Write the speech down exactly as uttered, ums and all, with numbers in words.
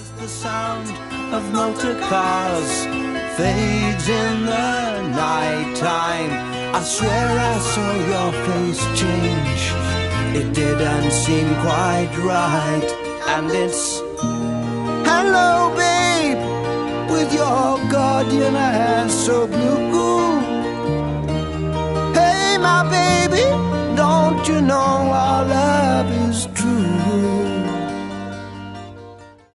As the sound of motor cars fades in the night time, I swear I saw your face change. It didn't seem quite right. And it's hello babe, with your guardian hair so blue. Hey my baby, don't you know our love